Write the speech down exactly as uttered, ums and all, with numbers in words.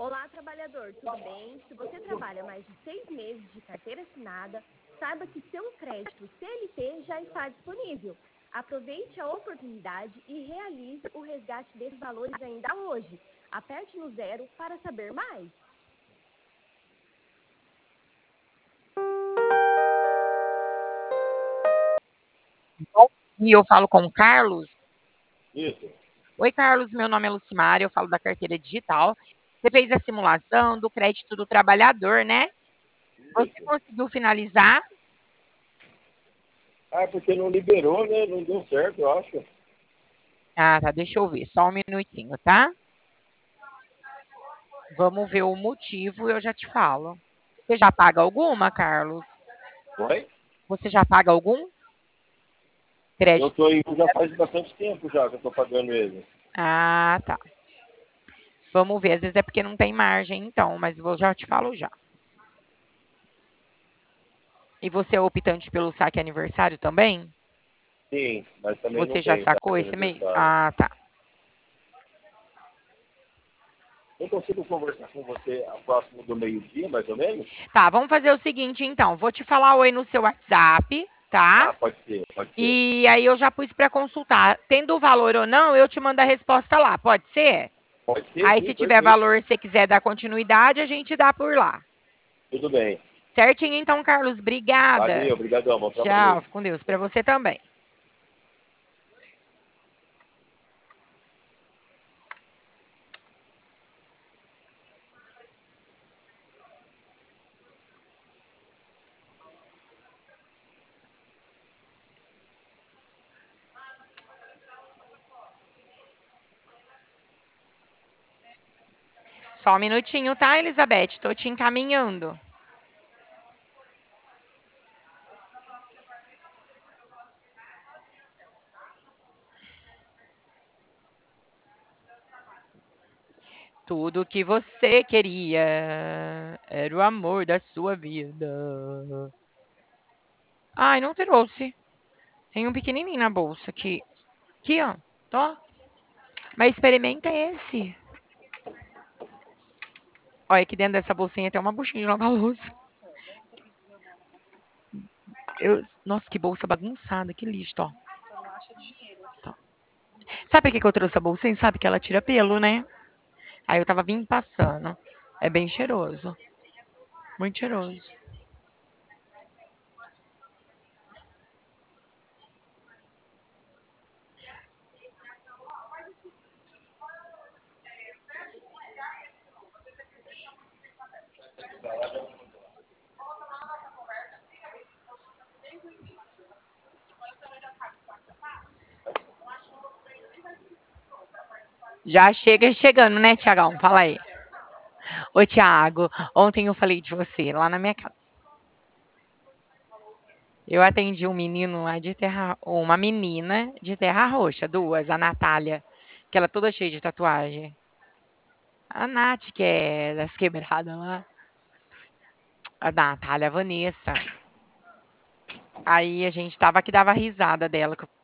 Olá, trabalhador, tudo bem? Se você trabalha mais de seis meses de carteira assinada, saiba que seu crédito C L T já está disponível. Aproveite a oportunidade e realize o resgate desses valores ainda hoje. Aperte no zero para saber mais. E eu falo com o Carlos. Isso. Oi, Carlos, meu nome é Lucimar, eu falo da carteira digital. Você fez a simulação do crédito do trabalhador, né? Você Isso. conseguiu finalizar? Ah, porque não liberou, né? Não deu certo, eu acho. Ah, tá, deixa eu ver, só um minutinho, tá? Vamos ver o motivo e eu já te falo. Você já paga alguma, Carlos? Oi? Você já paga algum Eu crédito? tô aí já faz bastante tempo já que eu tô pagando ele. Ah, tá. Vamos ver, às vezes é porque não tem margem, então, mas eu já te falo já. E você é optante pelo saque aniversário também? Sim, mas também não Você já tem saque sacou esse mês? aniversário. Ah, tá. Eu consigo conversar com você a próximo do meio-dia, mais ou menos? Tá, vamos fazer o seguinte, então. Vou te falar oi no seu WhatsApp, tá? Ah, pode ser, pode ser. E aí eu já pus para consultar. Tendo o valor ou não, eu te mando a resposta lá. Pode ser? Pode ser, Aí, sim, se tiver perfeito. valor e você quiser dar continuidade, a gente dá por lá. Tudo bem. Certinho, então, Carlos. Obrigada. Valeu, obrigadão, bom trabalho Tchau. aí. Fica com Deus. Para você também. Só um minutinho, tá, Elizabeth? Tô te encaminhando. Tudo que você queria era o amor da sua vida. Ai, não trouxe. Tem um pequenininho na bolsa aqui. Aqui, ó. Ó. Mas experimenta esse. Olha, aqui dentro dessa bolsinha tem uma buchinha de lavar louça. Eu... Nossa, que bolsa bagunçada, que lixo, ó. Tá. Sabe por que que eu trouxe a bolsinha? Sabe que ela tira pelo, né? Aí eu tava vindo passando. É bem cheiroso. Muito cheiroso. Já chega chegando, né, Tiagão? Fala aí. Ô, Tiago, ontem eu falei de você lá na minha casa. Eu atendi um menino lá de terra, uma menina de terra roxa, duas, a Natália, que ela é toda cheia de tatuagem. A Nath, que é das quebradas lá. A Natália, a Vanessa. Aí a gente tava que dava risada dela, que eu